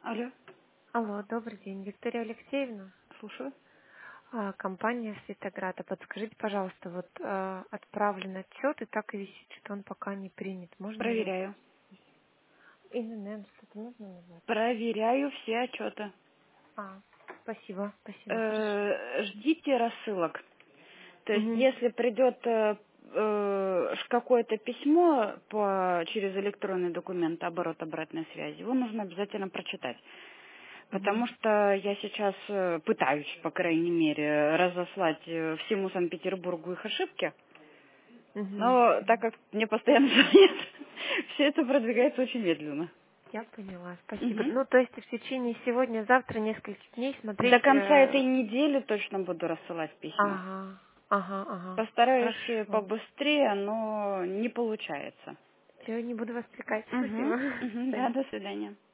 Алло, Алло, добрый день, Виктория Алексеевна, слушаю. компания Светоград. А подскажите, пожалуйста, вот отправлен отчет и так и висит, что он пока не принят. Можно его? Проверяю. ИНН, что-то нужно назвать? Проверяю все отчеты. Спасибо, хорошо. Ждите рассылок. То есть, Угу, если придет какое-то письмо через электронный документ, оборот обратной связи, его нужно обязательно прочитать. угу, Потому что я сейчас пытаюсь, по крайней мере, разослать всему Санкт-Петербургу их ошибки. угу. Но так как мне постоянно звонят, все это продвигается очень медленно. Я поняла, спасибо. Мгм. Ну, то есть в течение сегодня-завтра нескольких дней До смотреть... конца этой недели точно буду рассылать письма. Ага. Постараюсь Хорошо. побыстрее, но не получается. Все, не буду вас отвлекать. Угу. Спасибо. До Угу. Да, свидания. до свидания.